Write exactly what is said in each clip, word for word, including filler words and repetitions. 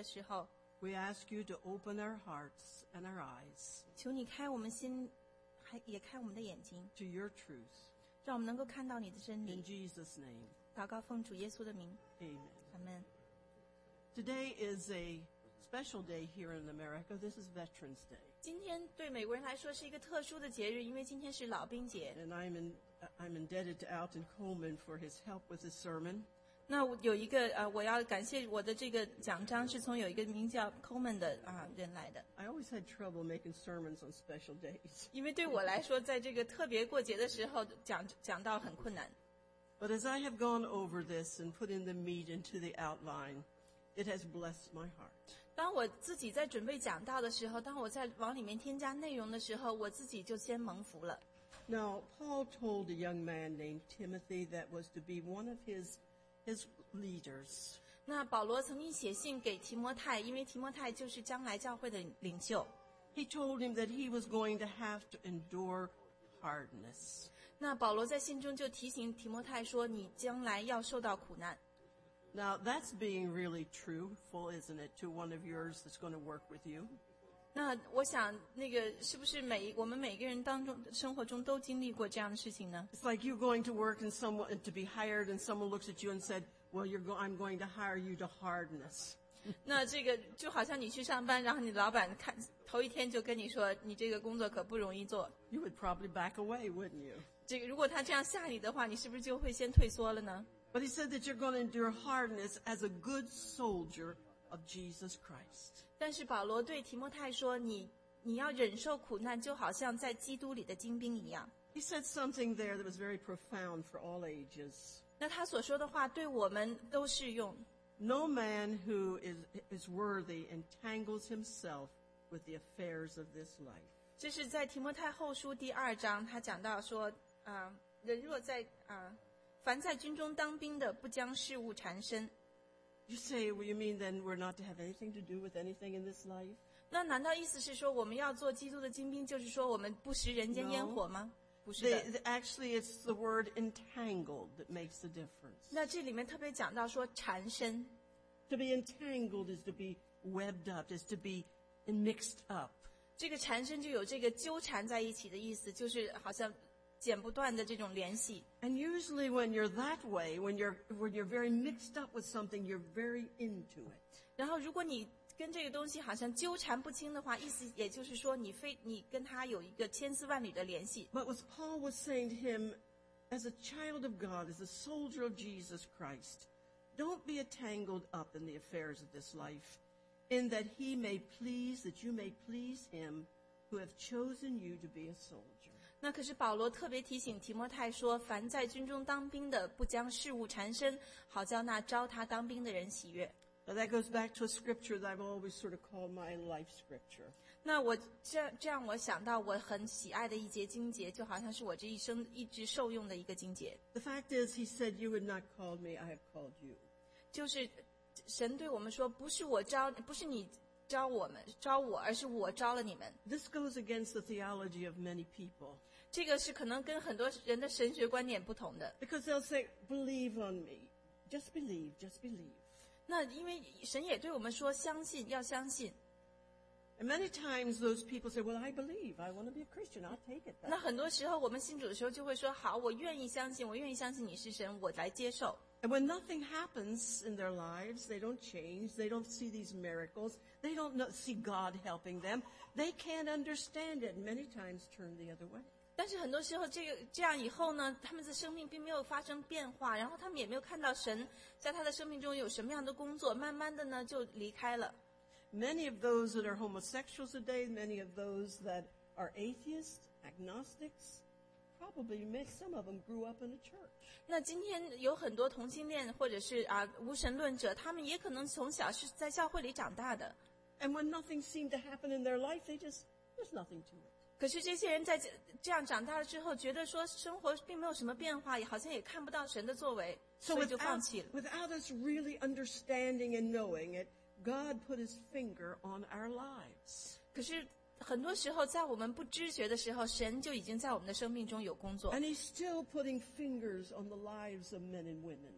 时候， we ask you to open our hearts and our eyes 求你开我们心，还也开我们的眼睛， to your truth. 让我们能够看到你的真 In 理。 Jesus' name, 祷告奉主耶稣的名， amen. 阿们。 Today is a special day here in America. This is Veterans Day. 今天对美国人来说是一个特殊的节日，因为今天是老兵节。 And I'm, in, I'm indebted to Alton Coleman for his help with this sermon. 那我有一个呃，我要感谢我的这个奖章是从有一个名叫 Coleman 的啊人来的。 I always had trouble making sermons on special days. 因为对我来说，在这个特别过节的时候讲讲道很困难。 But as I have gone over this and put in the meat into the outline, it has blessed my heart. 当我自己在准备讲道的时候，当我在往里面添加内容的时候，我自己就先蒙福了。 Now, Paul told a young man named Timothy that was to be one of his, his leaders. 那保罗曾经写信给提摩太，因为提摩太就是将来教会的领袖。 He told him that he was going to have to endure hardness. 那保罗在信中就提醒提摩太说：“你将来要受到苦难。” Now, that's being really truthful, isn't it, to one of yours that's going to work with you? 那我想，那个是不是每我们每个人当中生活中都经历过这样的事情呢？ It's like you going to work and someone to be hired, and someone looks at you and said, "Well, you're go- I'm going to hire you to hardness." 那这个就好像你去上班，然后你老板看头一天就跟你说，你这个工作可不容易做。 You would probably back away, wouldn't you? 这个如果他这样吓你的话，你是不是就会先退缩了呢？ But he said that you're going to endure hardness as a good soldier of Jesus Christ. 但是保罗对提摩太说，你你要忍受苦难，就好像在基督里的精兵一样。 He said something there that was very profound for all ages. 那他所说的话对我们都适用。 No man who is, is worthy entangles himself with the affairs of this life. 这是在提摩太后书第二章，他讲到说，啊、呃，人若在啊、呃，凡在军中当兵的，不将事务缠身。 You say, well, you mean then we're not to have anything to do with anything in this life? 那难道意思是说，我们要做基督的精兵，就是说我们不食人间烟火吗？ 不是的。 They, they- actually, it's the word entangled that makes the difference. 那这里面特别讲到说缠身， To be entangled is to be webbed up, is to be mixed up. 这个缠身就有这个纠缠在一起的意思，就是好像剪不断的这种联系。 And usually when you're that way, when you're, when you're very mixed up with something, you're very into it. 然后如果你跟这个东西好像纠缠不清的话，意思也就是说你非你跟他有一个千丝万缕的联系。 But what Paul was saying to him, as a child of God, as a soldier of Jesus Christ, don't be entangled up in the affairs of this life, in that he may please, that you may please him who have chosen you to be a soldier. 那可是保罗特别提醒提摩太说，凡在军中当兵的，不将事务缠身，好叫那招他当兵的人喜悦。 Now that goes back to a scripture that I've always sort of called my life scripture. 那我这样这样，我想到我很喜爱的一节经节，就好像是我这一生一直受用的一个经节， The fact is, he said, you had not called me, I have called you. 就是神对我们说，不是我招，不是你招我们招我，而是我招了你们。 This goes against the theology of many people. 这个是可能跟很多人的神学观点不同的。 Because they'll say, believe on me. Just believe, just believe. 那因为神也对我们说，相信要相信。 And many times those people say, well, I believe. I want to be a Christian. I'll take it. 那很多时候我们信主的时候就会说，好，我愿意相信，我愿意相信你是神，我来接受。 And when nothing happens in their lives, they don't change, they don't see these miracles, they don't know, see God helping them, they can't understand it, and many times turn the other way. 但是很多时候，这个这样以后呢，他们的生命并没有发生变化，然后他们也没有看到神在他的生命中有什么样的工作，慢慢的呢就离开了。 Many of those that are homosexuals today, many of those that are atheists, agnostics, probably make, some of them grew up in a church. 那今天有很多同性恋或者是啊无神论者，他们也可能从小是在教会里长大的。 And when nothing seemed to happen in their life, they just, there's nothing to it. 可是这些人在这这样长大了之后，觉得说生活并没有什么变化，也好像也看不到神的作为， So 所以就 without, 放弃了。 without us really understanding and knowing it, God put his finger on our lives. 可是很多时候，在我们不知觉的时候，神就已经在我们的生命中有工作。 And he's still putting fingers on the lives of men and women.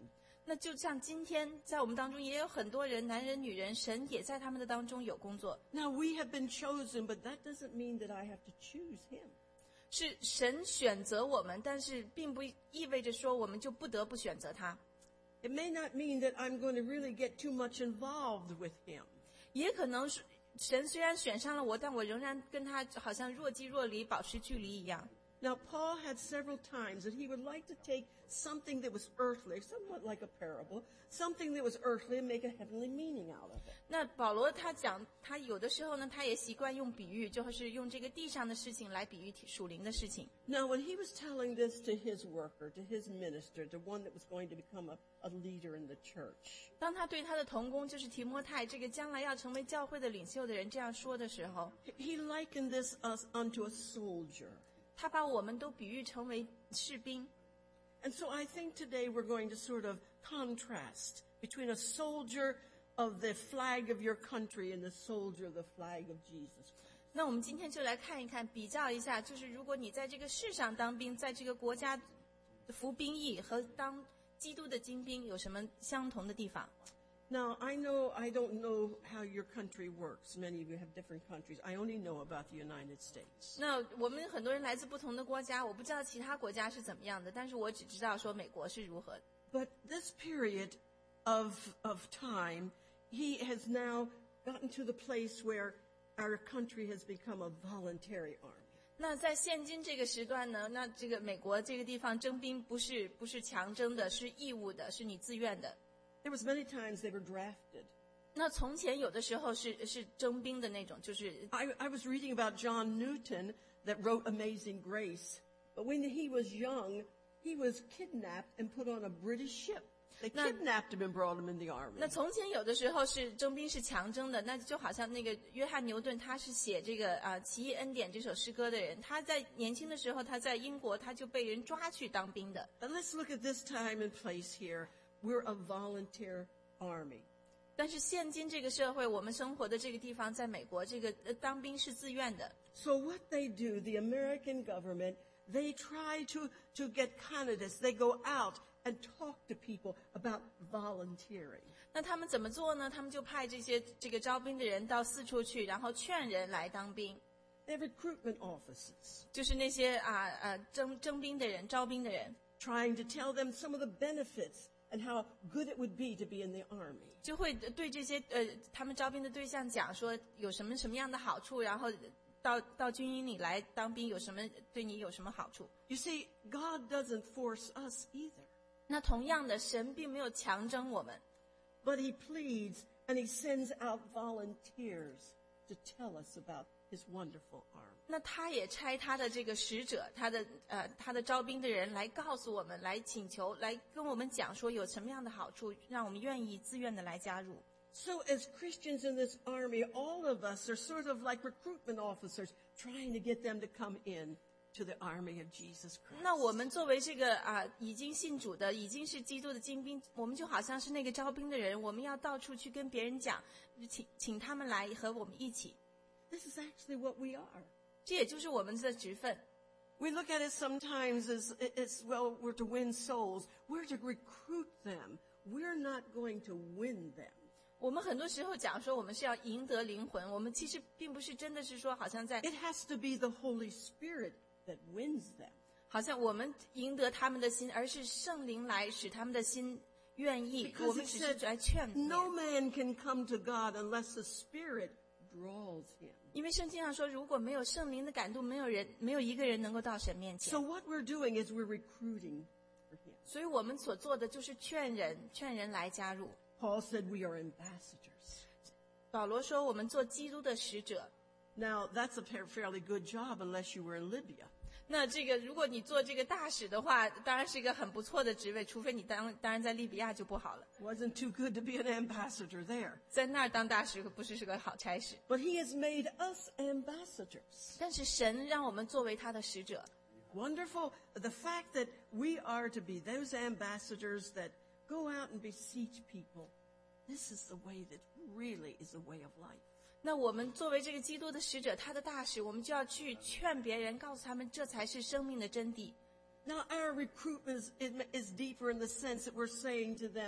那就像今天在我们当中也有很多人，男人女人，神也在他们的当中有工作。 Now, we have been chosen, but that doesn't mean that I have to choose him. 是神选择我们，但是并不意味着说我们就不得不选择他。 It may not mean that I'm going to really get too much involved with him. 也可能是神虽然选上了我，但我仍然跟他好像若即若离，保持距离一样。 Now, Paul had several times that he would like to take something that was earthly, somewhat like a parable, something that was earthly and make a heavenly meaning out of it. 那保罗他讲，他有的时候呢，他也习惯用比喻，就是用这个地上的事情来比喻属灵的事情。 Now, when he was telling this to his worker, to his minister, to one that was going to become a, a leader in the church, 当他对他的同工，就是提摩太这个将来要成为教会的领袖的人这样说的时候， he likened this us unto a soldier. 他把我们都比喻成为士兵。 And so I think today we're going to sort of contrast between a soldier of the flag of your country and the soldier of the flag of Jesus Christ. 那我们今天就来看一看，比较一下，就是如果你在这个世上当兵，在这个国家服兵役和当基督的精兵有什么相同的地方？ Now, I know I don't know how your country works. Many of you have different countries. I only know about the United States. 那我们很多人来自不同的国家，我不知道其他国家是怎么样的，但是我只知道说美国是如何的。 But this period of, of time, he has now gotten to the place where our country has become a voluntary army. 那在现今这个时段呢，那这个美国这个地方征兵不是不是强征的，是义务的，是你自愿的。 There was many times they were drafted. 那从前有的时候是是征兵的那种，就是 I, I was reading about John Newton that wrote Amazing Grace. But when he was young, he was kidnapped and put on a British ship. They Now- kidnapped him and brought him in the army. 那从前有的时候是征兵是强征的，那就好像那个约翰牛顿，他是写这个啊《奇异恩典》这首诗歌的人，他在年轻的时候他在英国他就被人抓去当兵的。 But let's look at this time and place here. We're a volunteer army. 但是现今这个社会，我们生活的这个地方，在美国这个呃当兵是自愿的。 So what they do, the American government, they try to, to get candidates. They go out and talk to people about volunteering. 那他们怎么做呢？他们就派这些这个招兵的人到四处去，然后劝人来当兵， They have recruitment offices 就是那些啊呃征征兵的人、招兵的人， trying to tell them some of the benefits and how good it would be to be in the army. 就会对这些呃他们招兵的对象讲说有什么什么样的好处，然后到到军营里来当兵有什么对你有什么好处。 You see, God doesn't force us either, 那同样的，神并没有强征我们， but he pleads and he sends out volunteers to tell us about his wonderful army. 那他也差他的这个使者，他的呃他的招兵的人来告诉我们，来请求，来跟我们讲说有什么样的好处，让我们愿意自愿的来加入。 So as Christians in this army, all of us are sort of like recruitment officers trying to get them to come in to the army of Jesus Christ. 那我们作为这个啊、已经信主的，已经是基督的精兵，我们就好像是那个招兵的人，我们要到处去跟别人讲，请请他们来和我们一起。 This is actually what we are. 这也就是我们的职分。 We look at it sometimes as, as well, we're to win souls. We're to recruit them. We're not going to win them. 我们很多时候讲说我们是要赢得灵魂，我们其实并不是真的是说好像在 It has to be the Holy Spirit that wins them. 好像我们赢得他们的心，而是圣灵来使他们的心愿意。 Because 我们 it 只是 said, 来劝勉。 no man can come to God unless the Spirit draws him. 因为圣经上说，如果没有圣灵的感动，没有人，没有一个人能够到神面前。 So what we're doing is we're recruiting for him. 所以我们所做的就是劝人，劝人来加入。 Paul said we are ambassadors. 保罗说，我们做基督的使者。 Now, that's a fa- fairly good job unless you were in Libya. 那这个，如果你做这个大使的话，当然是一个很不错的职位，除非你当当然在利比亚就不好了， Wasn't too good to be an ambassador there. 在那儿当大使可不是是个好差事。 But he has made us ambassadors. 但是神让我们作为他的使者， Wonderful. The fact that we are to be those ambassadors that go out and beseech people. This is the way that really is the way of life. 那我们作为这个基督的使者，他的大使，我们就要去劝别人，告诉他们这才是生命的真谛。 Now, our recruitment is, is deeper in the sense that we're saying to them,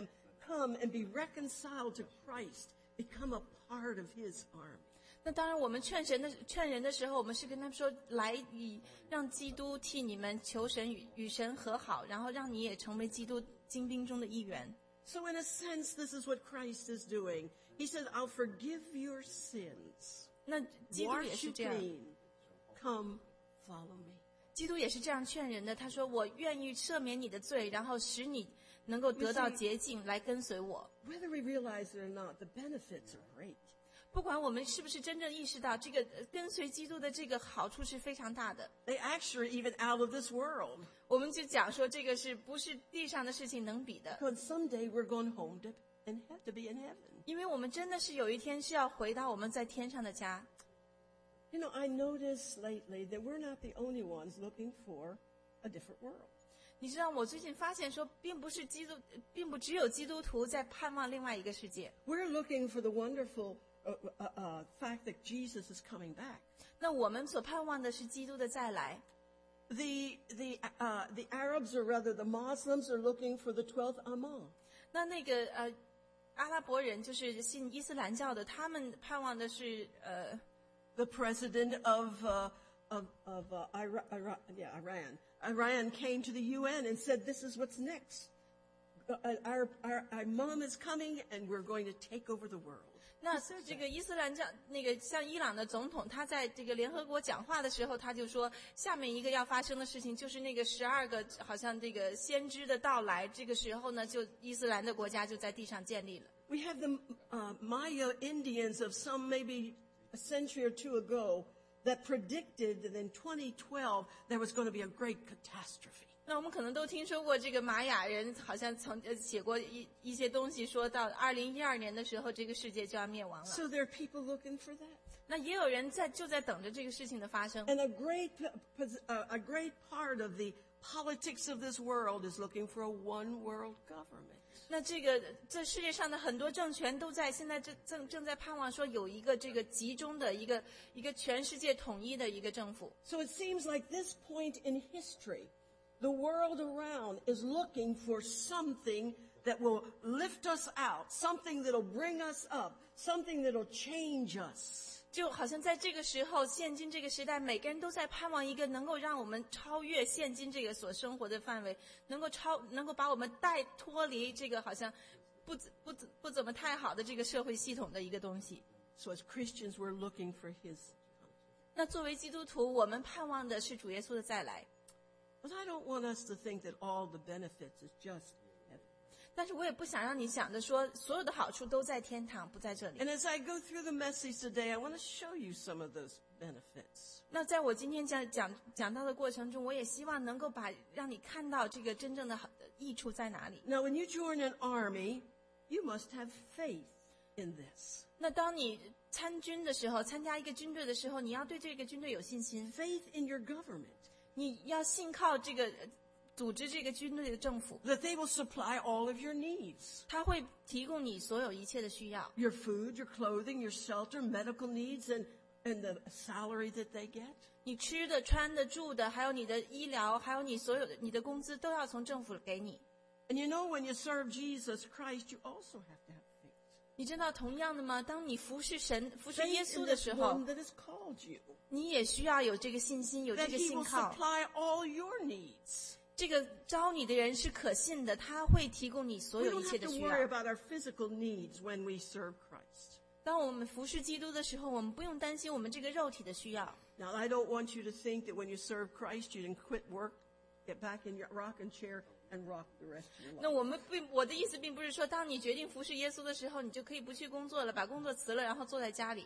come and be reconciled to Christ, become a part of his army. 那当然，我们劝神的劝人的时候，我们是跟他们说，来以让基督替你们求神与与神和好，然后让你也成为基督精兵中的一员。 So in a sense, this is what Christ is doing. He said, I'll forgive your sins. 那基督也 Wash 是 you 这样， clean. Come, follow me. 基督也是这样劝人的。他说：“我愿意赦免你的罪，然后使你能够得到洁净，来跟随我。” Whether we realize it or not, the benefits are great. 不管我们是不是真正意识到这个呃跟随基督的这个好处是非常大的， They actually are even out of this world. 我们就讲说这个是不是地上的事情能比的？ Because someday we're going home to, and have to be in heaven. 因为我们真的是有一天是要回到我们在天上的家。 You know, I noticed lately that we're not the only ones looking for a different world. 你知道，我最近发现说，并不是基督，并不只有基督徒在盼望另外一个世界。 We're looking for the wonderful uh, uh, uh, fact that Jesus is coming back. 那我们所盼望的是基督的再来。 The, the, uh, the Arabs, or rather the Muslims, are looking for the twelfth Imam. 那那个呃，阿拉伯人就是信伊斯兰教的，他们盼望的是呃。 The president of, uh, of, of uh, Iran, Iran, yeah, Iran, Iran came to the U N and said, this is what's next. Uh, our, our, our mom is coming and we're going to take over the world. 那这个伊斯兰教那个像伊朗的总统，他在这个联合国讲话的时候，他就说，下面一个要发生的事情就是那个十二个好像这个先知的到来。这个时候呢，就伊斯兰的国家就在地上建立了。 We have the uh, Maya Indians of some maybe a century or two ago that predicted that in twenty twelve there was going to be a great catastrophe. 那我们可能都听说过这个玛雅人好像曾呃写过一一些东西，说到二零一二年的时候，这个世界就要灭亡了。 So there are people looking for that. 那也有人在就在等着这个事情的发生。 And a great, uh, a great part of the politics of this world is looking for a one world government. 那这个这世界上的很多政权都在现在正正正在盼望说有一个这个集中的一个一个全世界统一的一个政府。 So it seems like this point in history, the world around is looking for something that will lift us out, something that will bring us up, something that will change us. 就好像在这个时候，现今这个时代，每个人都在盼望一个能够让我们超越现今这个所生活的范围，能够超能够把我们带脱离这个好像不不不怎么太好的这个社会系统的一个东西。 So as Christians, we're looking for his. 那作为基督徒，我们盼望的是主耶稣的再来。 But I don't want us to think that all the benefits is just heaven. 但是我也不想让你想着说所有的好处都在天堂，不在这里。 And as I go through the message today, I want to show you some of those benefits. 那在我今天讲讲讲到的过程中，我也希望能够把让你看到这个真正的好益处在哪里。 Now, when you join an army, you must have faith in this. 那当你参军的时候，参加一个军队的时候，你要对这个军队有信心， Faith in your government. 你要信靠这个呃组织这个军队的政府， That they will supply all of your needs. 他会提供你所有一切的需要， Your food, your clothing, your shelter, medical needs, and, and the salary that they get. 你吃的、穿的、住的，还有你的医疗，还有你所有的你的工资都要从政府给你。 And you know, when you serve Jesus Christ, you also have to have faith. 你知道同样的吗？当你服侍神、服侍耶 Faith 稣 in 的 this 时候， one that has called you. 你也需要有这个信心，有这 That 个 he 信 will 靠。 supply all your needs. 这个招你的人是可信的，他会提供你所 We 有 don't 一切 have 的 to 需 worry 要。 about our physical needs when we serve Christ. 当我们服侍基督的时候，我们不用担心我们这个肉体的需要。 Now, I don't want you to think that when you serve Christ, you can quit work, get back in your rocking chair, and rock the rest of your 那 life. 我们并我的意思并不是说，当你决定服侍耶稣的时候，你就可以不去工作了，把工作辞了，然后坐在家里。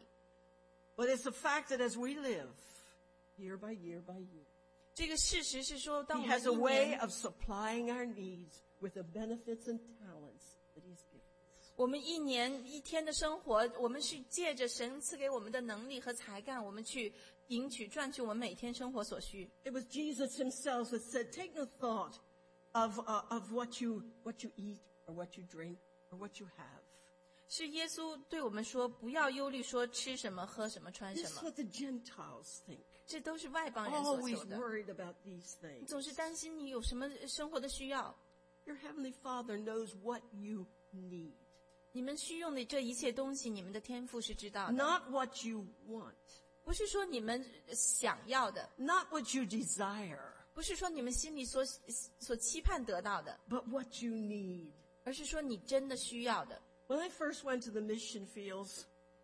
But it's the fact that as we live, year by year by year, 这个事实是说，当 he 我们 has a 一 way 年 of supplying our needs with the benefits and talents that he's given us. 我们一年一天的生活，我们是借着神赐给我们的能力和才干，我们去赢取赚取我们每天生活所需。 It was Jesus himself that said, take no thought of, uh, of what you, what you eat or what you drink or what you have. 是耶稣对我们说，不要忧虑说吃什么、喝什么、穿 This 什 is 么， what the Gentiles think. 这都是外邦人所 Always 求的。 worried about these things. 总是担心你有什么生活的需要。 Your heavenly Father knows what you need. 你们需用的这一切东西，你们的天父是知道的， Not what you want, 不是说你们想要的， not what you desire, 不是说你们心里所所期盼得到的， but what you need. 而是说你真的需要的。 When I first went to the mission fields,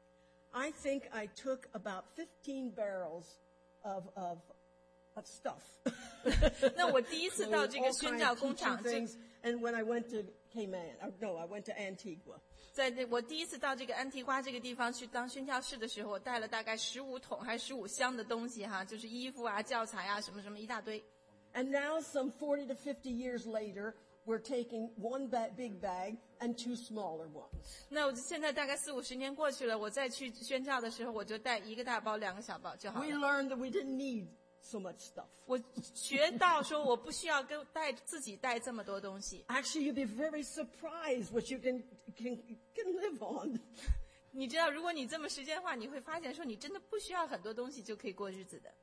I think I took about fifteen barrels of, of, of stuff. 那我第一次到这个 All 宣 kinds 教 of 工 teaching 厂，就 things. And when I went to Cayman, or no, I went to Antigua. 在那我第一次到这个安提瓜这个地方去当宣教士的时候，我带了大概十五桶还是十五箱的东西哈，就是衣服啊、教材啊，什么什么一大堆。 And now, some forty to fifty years later, we're taking one ba- big bag and two smaller ones. 那我现在大概四五十年过去了，我再去宣教的时候，我就带一个大包、两个小包就好 We 了。 learned that we didn't need so much stuff. 我学到说，我不需要跟带自己带这么多东西。 Actually, you'd be very surprised what you can, can, can live on. 你知道，如果你这么实践的话，你会发现说，你真的不需要很多东西就可以过日子的。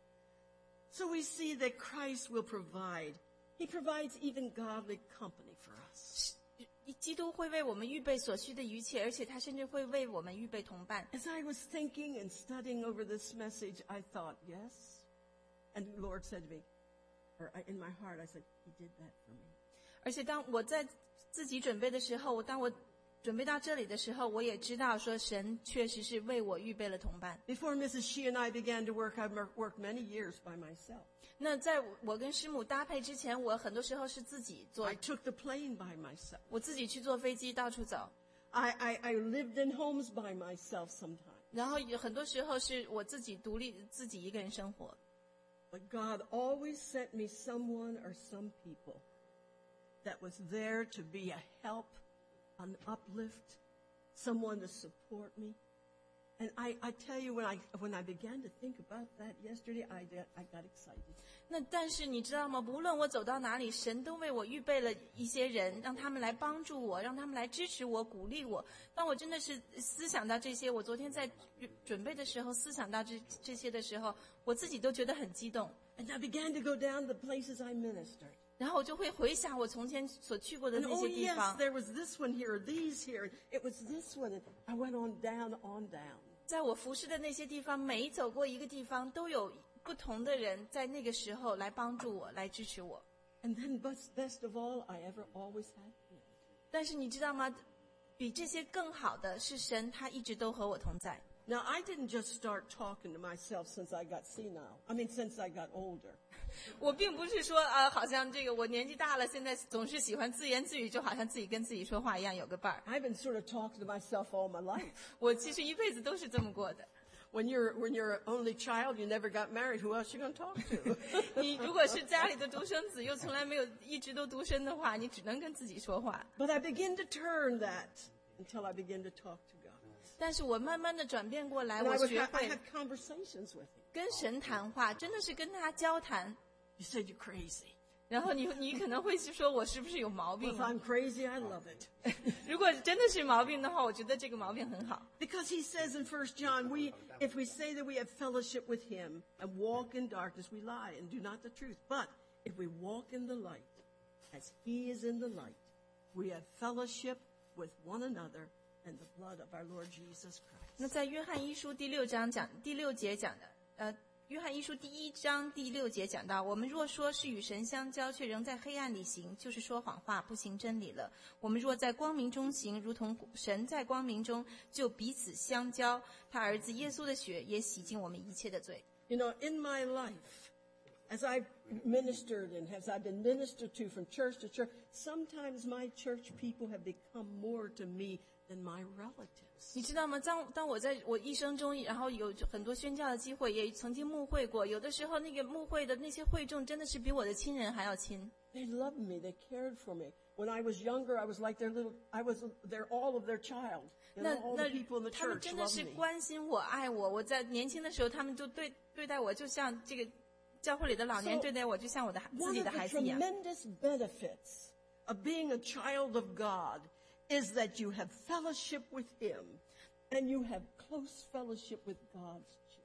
So we see that Christ will provide. He provides even godly company for us. 基督会为我们预备所需的一切，而且他甚至会为我们预备同伴。 As I was thinking and studying over this message, I thought, yes. And the Lord said to me, or I, in my heart, I said, He did that for me. 而且当我在自己准备的时候，当我准备到这里的时候，我也知道说神确实是为我预备了同伴。 Before Missus She and I began to work, I've mer- worked many years by myself. 那在我跟师母搭配之前，我很多时候是自己做 I，took the plane by myself. 我自己去坐飞机到处走， I, I, I lived in homes by myself sometimes. 然后有很多时候是我自己独立自己一个人生活。 But God always sent me someone or some people that was there to be a help, an uplift, someone to support me. And I, I tell you, when I, when I began to think about that yesterday, I, got- I got excited. 那但是你知道吗？无论我走到哪里，神都为我预备了一些人，让他们来帮助我，让他们来支持我、鼓励我。当我真的是思想到这些，我昨天在准备的时候思想到这这些的时候，我自己都觉得很激动。 And I began to go down to the places I ministered. 然后我就会回想我从前所去过的 And 那 oh 些地 yes, 方， there was this one here, or these here. It was this one. And I went on down, on down. 在我服侍的那些地方，每一走过一个地方，都有不同的人在那个时候来帮助我，来支持我。 And then best, best of all, I ever always had him. 但是你知道吗？比这些更好的是神，他一直都和我同在。 Now, I didn't just start talking to myself since I got senile. I mean, since I got older. 我并不是说啊、呃，好像这个我年纪大了，现在总是喜欢自言自语，就好像自己跟自己说话一样，有个伴儿。 I've been sort of talking to myself all my life. 我其实一辈子都是这么过的。 When you're, when you're an only child, you never got married, who else you going to talk to? 你如果是家里的独生子，又从来没有一直都独身的话，你只能跟自己说话。 But I begin to turn that until I begin to talk to God. 但是我慢慢的转变过来， And 我 I would 学 have, I 会 had conversations with him. 跟神谈话，真的是跟他交谈。 You said you're crazy. 然后你你可能会是说我是不是有毛 Well, 病 if 啊？ I'm crazy, I love it. 如果真的是毛病的话，我觉得这个毛病很好。 Because he says in First John, we, if we say that we have fellowship with him and walk in darkness, we lie and do not the truth. But if we walk in the light, as he is in the light, we have fellowship with one another and the blood of our Lord Jesus Christ. 那在约翰一书第六章讲第六节讲的，呃，约翰一书第一章第六节讲到，我们若说是与神相交，却仍在黑暗里行，就是说谎话，不行真理了。我们若在光明中行，如同神在光明中，就彼此相交。他儿子耶稣的血也洗净我们一切的罪。 You know, in my life, as I've ministered and as I've been ministered to from church to church, sometimes my church people have become more to me than my relatives. 你知道吗？当当我在我一生中，然后有很多宣教的机会，也曾经牧会过。有的时候，那个牧会的那些会众真的是比我的亲人还要亲。 They loved me. They cared for me. When I was younger, I was like their little, I was their, all of their child. You 那 know, all 那 the people in the 他们 church 真的 loved 是 me. 关心我、爱我。我在年轻的时候，他们就对对待我，就像这个教会里的老年 So, 对待我，就像我的自 One 己 of 的 the 孩子一样。 tremendous benefits of being a child of God is that you have fellowship with him and you have close fellowship with God's children.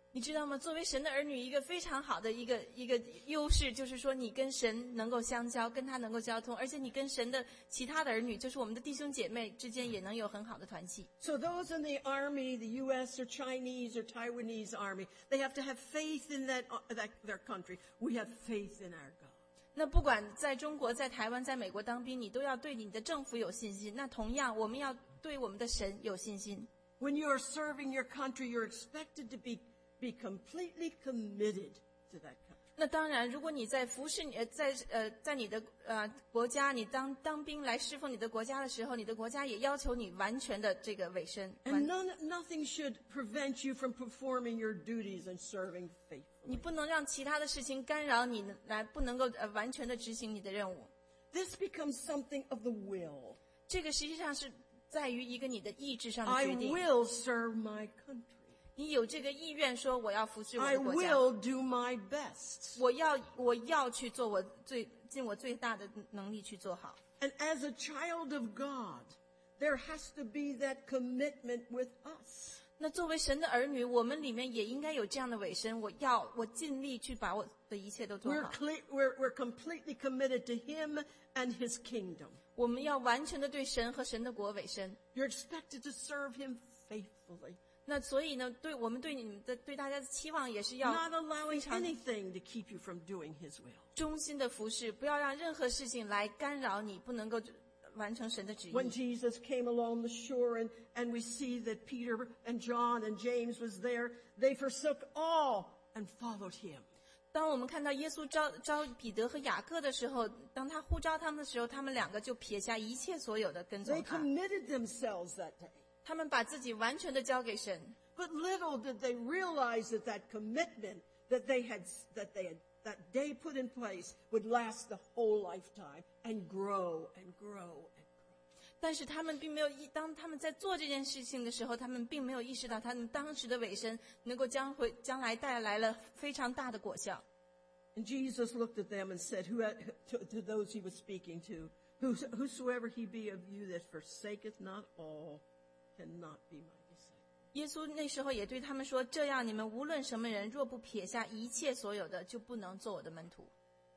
你知道吗？作为神的儿女，一个非常好的一个一个优势，就是说你跟神能够相交，跟他能够交通，而且你跟神的其他的儿女，就是我们的弟兄姐妹之间，也能有很好的团契。 So those in the army, the U S or Chinese or Taiwanese army, they have to have faith in that, uh, that their country. We have faith in our God. 那不管在中国、在台湾、在美国当兵，你都要对你的政府有信心。那同样，我们要对我们的神有信心。 When you are serving your country, you're expected to be be completely committed to that country. 那当然，如果你在服侍你呃在呃在你的呃国家，你当当兵来侍奉你的国家的时候，你的国家也要求你完全的这个委身。 And none, nothing should prevent you from performing your duties and serving 你 faithfully. 不能让其他的事情干扰你来不能够呃完全的执行你的任务。 This becomes something of the will. 这个实际上是在于一个你的意志上的 I 决定。 will serve my country. 你有这个意愿说我要服侍我 I 的国家， will do my best. 我要我要去做我最尽我最大的能力去做好。 And as a child of God, there has to be that commitment with us. 那作为神的儿女，我们里面也应该有这样的委身，我要我尽力去把我的一切都做 We're, 好。 cle- we're, we're completely committed to Him and His kingdom. 我们要完全的对神和神的国委身。 You're expected to serve Him faithfully, 那所以呢，对我们对你们的对大家的期望也是要 not allowing 非常 anything to keep you from doing His will. 忠心的服侍，不要让任何事情来干扰你，不能够完成神的旨 When 意。 Jesus came along the shore and, and we see that Peter and John and James was there, they forsook all and followed Him. 当我们看到耶稣招招彼得和雅各的时候，当他呼召他们的时候，他们两个就撇下一切所有的跟 They 从他， committed themselves that day. 他们把自己完全的交给神。 But little did they realize that that commitment that they had, that they had, that they put in place would last the whole lifetime and grow and grow and grow. 但是他们并没有意，当他们在做这件事情的时候，他们并没有意识到他们当时的委身能够将会将来带来了非常大的果效。 And Jesus looked at them and said, Who, to, to those he was speaking to, "Whos- whosoever he be of you that forsaketh not all cannot be my disciple. 耶稣那时候也对他们说：“这样，你们无论什么人，若不撇下一切所有的，就不能做我的门徒。”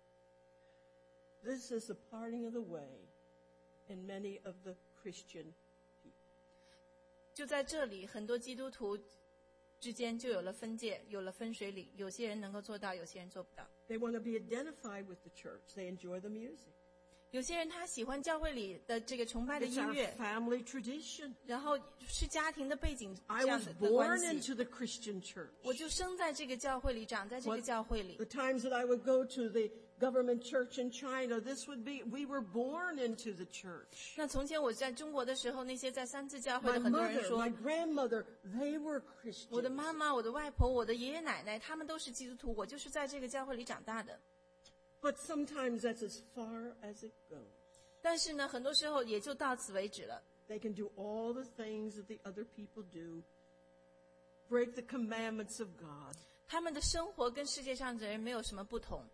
This is the parting of the way in many of the Christian people. 就在这里，很多基督徒之间就有了分界，有了分水岭。有些人能够做到，有些人做不到。 They want to be identified with the church. They enjoy the music. 有些人他喜欢教会里的这个崇拜的 It's 音 our 乐， family tradition. 然后是家庭的背景 I 这样 was 的的关 born 系。 into the Christian church. 我就生在这个教会里，长在这个 What- 教会里 The。times that I would go to the government church in China, this would be, we were born into the church. 那从前我在中国的时候，那些在三次教会 My 的很多人 mother, 说 my，grandmother, they were 我的 Christians. 妈妈、我的外婆、我的爷爷奶奶，他们都是基督徒，我就是在这个教会里长大的。 But sometimes that's as far as it goes. 但是呢，很多时候也就到此为止了。 They can do all the things that the other people do, break the commandments of God. 他们的生活跟世界上的人没有什么不同，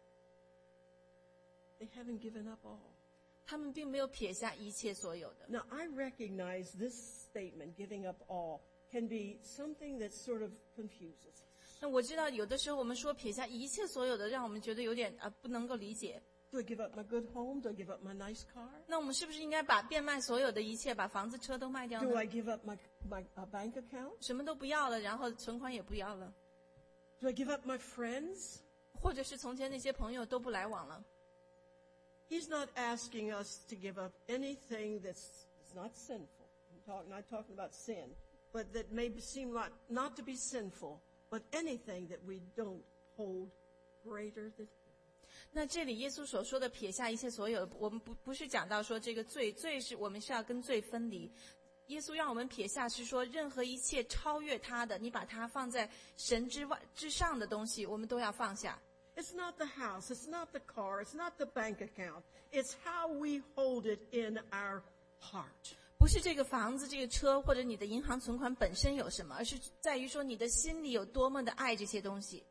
They haven't given up all. 他们并没有撇下一切所有的。 Now, I recognize this statement, giving up all, can be something that sort of confuses us. 那我知道有的时候我们说撇下一切所有的，让我们觉得有点啊不能够理解。 Do I give up my good home? Do I give up my nice car? 那我们是不是应该把变卖所有的一切，把房子、车都卖掉 Do 呢？ I give up my, my uh, bank account? 什么都不要了，然后存款也不要了， Do I give up my friends? 或者是从前那些朋友都不来往了？ He's not asking us to give up anything that's, that's not sinful. I'm talk, not talking about sin, but that may seem like not to be sinful, but anything that we don't hold greater than. 那这里耶稣所说的撇下一切所有，我们不不是讲到说这个罪，罪是我们是要跟罪分离。耶稣让我们撇下是说任何一切超越他的，你把它放在神之外之上的东西，我们都要放下。 It's not the house, it's not the car, it's not the bank account. It's how we hold it in our heart. 不是这个房子、这个车或者你的银行存款本身有什么，而是在于说你的心里有多么的爱这些东西。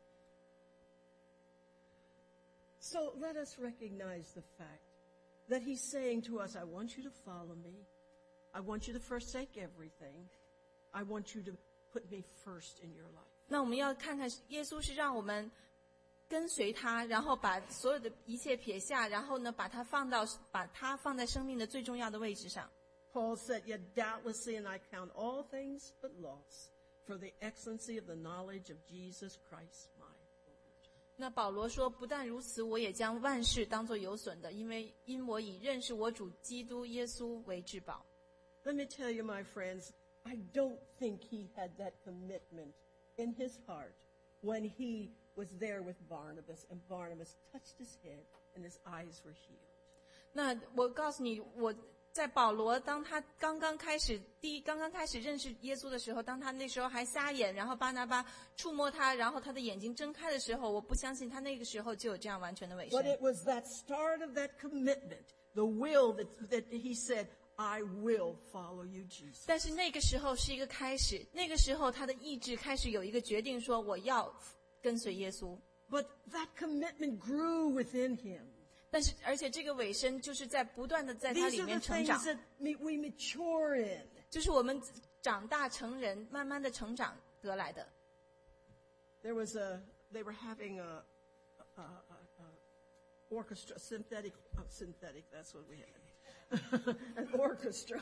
So let us recognize the fact that he's saying to us, I want you to follow me. I want you to forsake everything. I want you to put me first in your life. 那我们要看看耶稣是让我们跟随他，然后把所有的一切撇下，然后呢把他放到把他放在生命的最重要的位置上。 Paul said, Yet doubtlessly, and I count all things but loss, for the excellency of the knowledge of Jesus Christ my Lord. 那保罗说，不但如此，我也将万事当作有损的，因为因我以认识我主基督耶稣为至宝。 Let me tell you, my friends, I don't think he had that commitment in his heart when he was there with Barnabas, and Barnabas touched his head and his eyes were healed. 那我告诉你，我在保罗当他刚刚开始第一刚刚开始认识耶稣的时候，当他那时候还瞎眼，然后巴拿巴触摸他，然后他的眼睛睁开的时候，我不相信他那个时候就有这样完全的委身。 But it was that start of that commitment, the will that, that he said, I will follow you, Jesus. 但是那个时候是一个开始，那个时候他的意志开始有一个决定，说我要跟随耶稣。 But that commitment grew within him. 但是而且这个委身就是在不断的在他 These 里 are the 面成 things 长， that me- we mature in. 就是我们长大成人，慢慢的成长得来的。 There was a, they were having a, a, a, a orchestra, synthetic, oh, synthetic, that's what we had. An orchestra.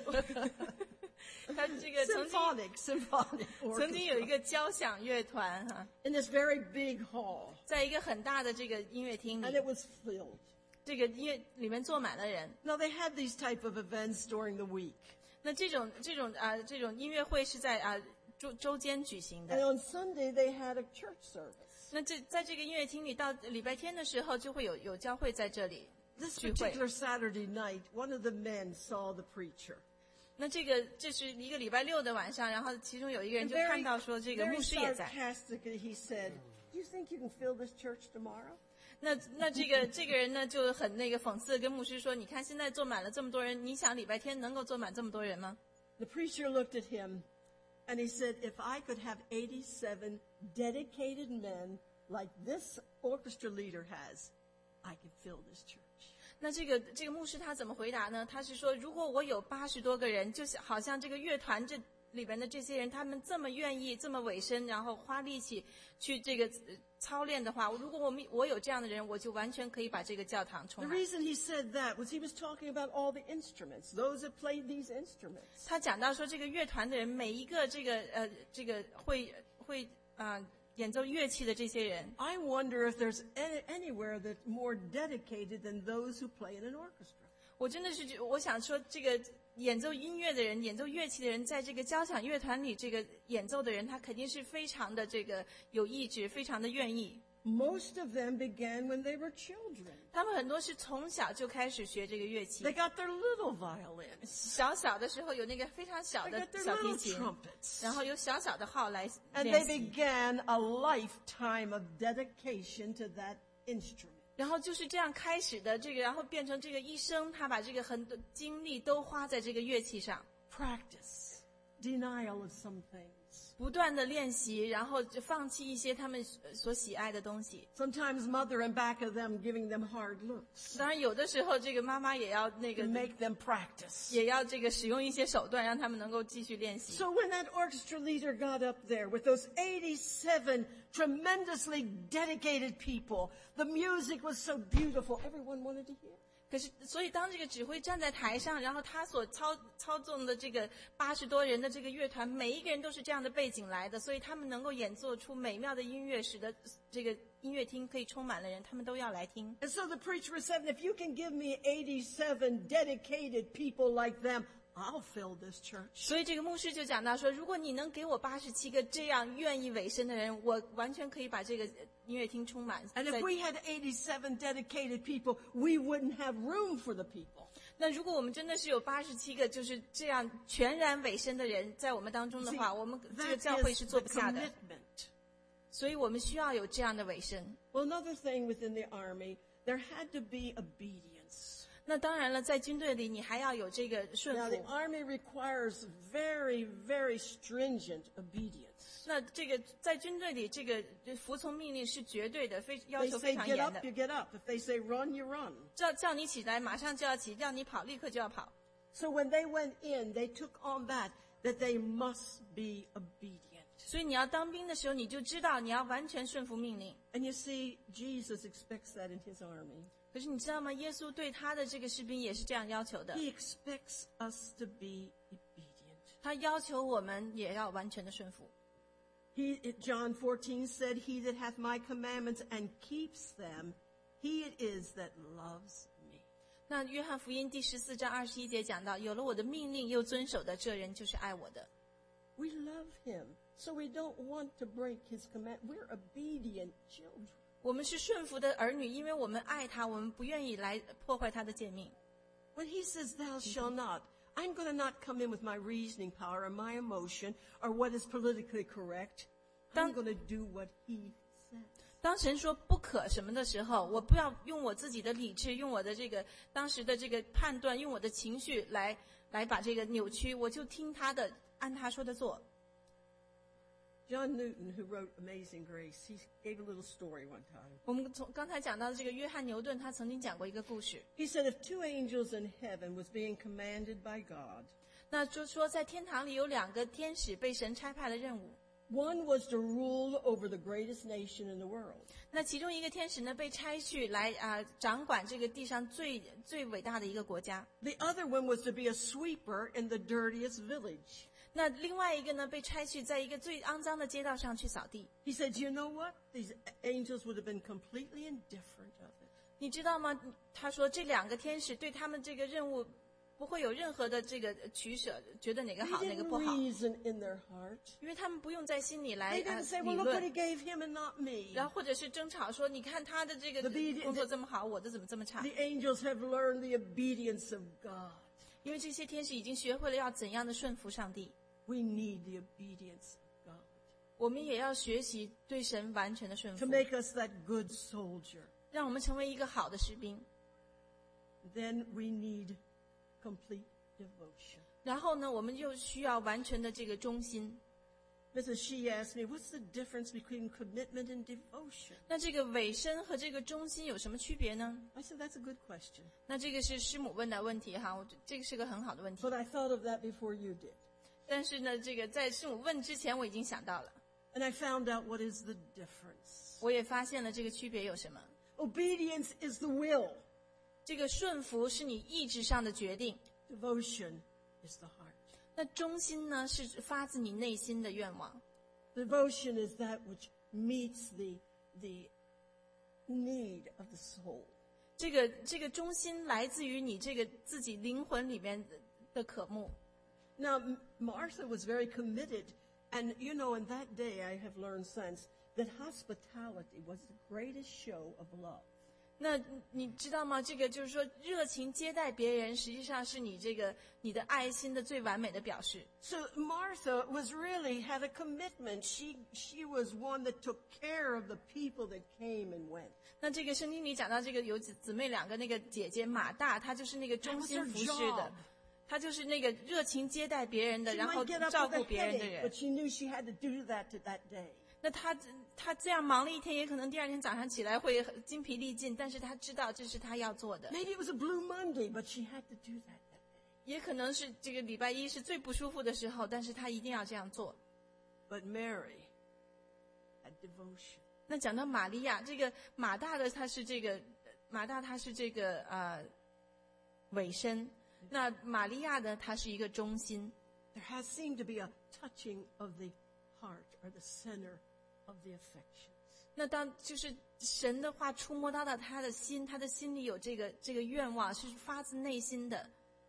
他这个曾经 Symphonic, symphonic 曾经有一 orchestra. 个交响乐团哈， In this very big hall. 在一个很大的这个音乐厅 And 里， it was filled. 这个音乐里面坐满了人。 Now they had these type of events during the week. 那这种这种啊、呃、这种音乐会是在啊、呃、周周间举行 And 的。 on Sunday they had a church service. 那这在这个音乐厅里，到礼拜天的时候就会有有教会在这里 This 聚会。 particular Saturday night, one of the men saw the preacher. 那这个这是一个礼拜六的晚上，然后其中有一个人 And 就看到说这个 very 牧师也在。 sarcastically he said, Do you think you can fill this church tomorrow? 那那这个这个人呢就很那个讽刺地跟牧师说：“你看现在坐满了这么多人，你想礼拜天能够坐满这么多人吗？” The preacher looked at him and he said, If I could have eighty-seven dedicated men like this orchestra leader has, I could fill this church. 那这个这个牧师他怎么回答呢？他是说，如果我有八十多个人，就像好像这个乐团这里边的这些人，他们这么愿意、这么委身，然后花力气去这个呃操练的话，如果我们我有这样的人，我就完全可以把这个教堂充 The 满。 reason he said that was he was talking about all the instruments, those that played these instruments. 他讲到说，这个乐团的人，每一个这个呃这个会会啊、呃、演奏乐器的这些人， I wonder if there's any, anywhere that's more dedicated than those who play in an orchestra. 我真的是觉我想说，这个演奏音乐的人、演奏乐器的人，在这个交响乐团里，这个演奏的人，他肯定是非常的这个有意志，非常的愿意。 Most of them began when they were children. 他们很多是从小就开始学这个乐器 They，got their little violins. 小小的时候有那个非常小 They 的 got their 小提 little 琴， trumpets. 然后有小小的号来 And 练 they 习， began a lifetime of dedication to that instrument. 然后就是这样开始的这个，然后变成这个一生，他把这个很多精力都花在这个乐器上。 Practice. Denial of some things. 不断的练习，然后就放弃一些他们所喜爱的东西。 Sometimes mother in back of them giving them hard looks 当然，有的时候这个妈妈也要那 to 个， make them practice. 也要这个使用一些手段，让他们能够继续练习。 So when that orchestra leader got up there with those eighty-seven tremendously dedicated people, the music was so beautiful, everyone wanted to hear. 可是，所以当这个指挥站在台上，然后他所操操纵的这个八十多人的这个乐团，每一个人都是这样的背景来的，所以他们能够演奏出美妙的音乐，使得这个音乐厅可以充满了人，他们都要来听。 And so the preacher was saying, if you can give me eighty-seven dedicated people like them, I'll fill this church. 所以这个牧师就讲到说，如果你能给我八十七个这样愿意委身的人，我完全可以把这个音乐厅充满。 And 在 if we had eighty-seven dedicated people, we wouldn't have room for the people. 那如果我们真的是有八十七个就是这样全然委身的人在我们当中的 See, 话，我们这个 that 教会 is 是坐 the 不下的。 commitment. 所以我们需要有这样的委身。 Well, another thing within the army, there had to be obedience. 那当然了，在军队里你还要有这个顺 Now, the 服。 army requires very, very stringent obedience. 那这个在军队里，这个服从命令是绝对的，非要 They 求 say 非常 get 严 up, 的。 you get up. If they say run, you run. 叫叫你起来，马上就要起；叫你跑，立刻就要跑。 So when they went in, they took on that that they must be obedient. 所以你要当兵的时候，你就知道你要完全顺服命令。 And you see, Jesus expects that in his army. 可是你知道吗？耶稣对他的这个士兵也是这样要求的， He expects us to be obedient. 他要求我们也要完全的顺服。 He, John fourteen said, He that hath my commandments and keeps them, he it is that loves me. 那约翰福音第十四章二十一节讲到，有了我的命令又遵守的，这人就是爱我的。 We love him, so we don't want to break his command. We're obedient children. 我们是顺服的儿女，因为我们爱他，我们不愿意来破坏他的诫命。 When he says, thou shalt not, I'm going to not come in with my reasoning power or my emotion or what is politically correct. I'm going to do what he says. 当神说不可什么的时候，我不要用我自己的理智，用我的这个当时的这个判断，用我的情绪来来把这个扭曲，我就听他的，按他说的做。 John Newton, who wrote Amazing Grace, he gave a little story one time. 我们从刚才讲到的这个约翰牛顿，他曾经讲过一个故事。 He said if two angels in heaven was being commanded by God, 那就说在天堂里有两个天使被神差派了任务， one was to rule over the greatest nation in the world. 那其中一个天使呢被差去来啊、呃、掌管这个地上最最伟大的一个国家， The other one was to be a sweeper in the dirtiest village. 那另外一个呢被差去在一个最肮脏的街道上去扫地。 He said, you know what? These angels would have been completely indifferent of it. 你知道吗？他说这两个天使对他们这个任务不会有任何的这个取舍，觉得哪个 They 好哪个 didn't 不好， reason in their heart. 因为他们不用在心里来 They 啊 didn't say, 理 well, look what he 论， gave him and not me. 然后或者是争吵说，你看他的这个 The obedi- 工作这么好，我的怎么这么差？ The angels have learned the obedience of God. 因为这些天使已经学会了要怎样的顺服上帝， We need the obedience of God 我们也要学习对神完全的顺 to 服， make us that good soldier. 让我们成为一个好的士兵。 Then we need complete devotion. 然后呢，我们又需要完全的这个忠心。 Missus She asked me, what's the difference between commitment and devotion? 那这个委身和这个忠心有什么区别呢？ I said, that's a good question. 那这个是师母问的问题哈，我这个是个很好的问题。 But I thought of that before you did. 但是呢，这个在师母问之前，我已经想到了， And I found out what is the difference. 我也发现了这个区别有什么。 Obedience is the will. 这个顺服是你意志上的决定， Devotion is the heart. 那忠心呢是发自你内心的愿望。 Devotion is that which meets the, the need of the soul. 这个这个忠心来自于你这个自己灵魂里面的的渴慕。 Now, M- Martha was very committed. And, you know, in that day, I have learned since that hospitality was the greatest show of love. 那你知道吗？这个就是说，热情接待别人，实际上是你这个你的爱心的最完美的表示。 So Martha was really had a commitment. She, she was one that took care of the people that came and went. 那这个圣经里讲到这个有姊姊妹两个那个姐姐马大，她就是那个忠心服侍 That was her 的 job.， 她就是那个热情接待别人的， She 然后 might get up 照 with 顾 a 别人的 headache, 人 but。she knew she had to do that to that day. 那她她这样忙了一天，也可能第二天早上起来会很精疲力尽，但是她知道这是她要做的。 Maybe it was a blue Monday, but she had to do that that day. 也可能是这个礼拜一是最不舒服的时候，但是她一定要这样做。 But Mary had devotion. 那讲到玛利亚，这个马大的他是这个马大他是这个呃委身，那玛利亚呢，她是一个忠心。 There has seemed to be a touching of the heart or the center of the affections. 那当就是神的话触摸到了他的心，他的心里有这个这个愿望，是发自内心的。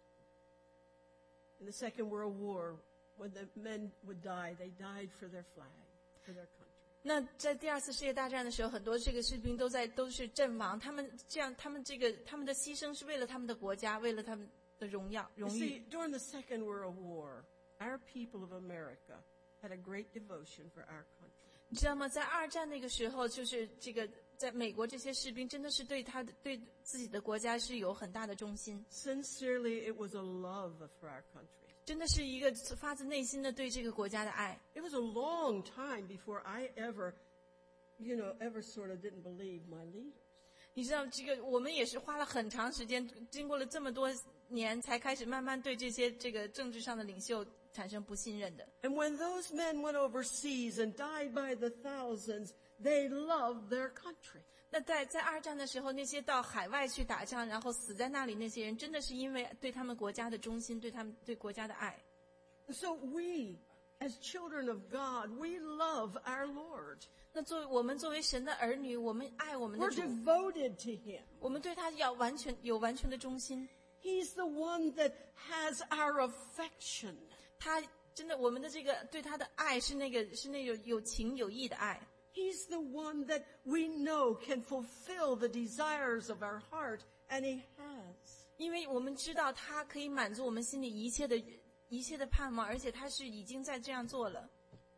In the Second World War, when the men would die, they died for their flag, for their country. 那在第二次世界大战的时候，很多这个士兵都在都是阵亡，他们这样，他们这个他们的牺牲是为了他们的国家，为了他们的荣耀 You 荣 see, 誉。 during the Second World War, our people of America had a great devotion for our country. 你知道吗？在二战那个时候，就是这个在美国这些士兵真的是对他的对自己的国家是有很大的忠心， Sincerely, it was a love for our country. 真的是一个发自内心的对这个国家的爱。 It was a long time before I ever, you know, ever sort of didn't believe my leaders. 你知道，这个我们也是花了很长时间，经过了这么多年，才开始慢慢对这些这个政治上的领袖产生不信任的。 And when those men went overseas and died by the thousands, they loved their country. 那在在二战的时候，那些到海外去打仗，然后死在那里那些人，真的是因为对他们国家的忠心，对他们对国家的爱。 So we, as children of God, we love our Lord. 那作为我们作为神的儿女，我们爱我们的 We're 主， devoted to Him. 我们对他要完全有完全的忠心。 He's the one that has our affection. 他真的，我们的这个对他的爱是那个是那种有情有义的爱。 He's the one that we know can fulfill the desires of our heart, and He has. 因为我们知道他可以满足我们心里一切的一切的盼望，而且他是已经在这样做了。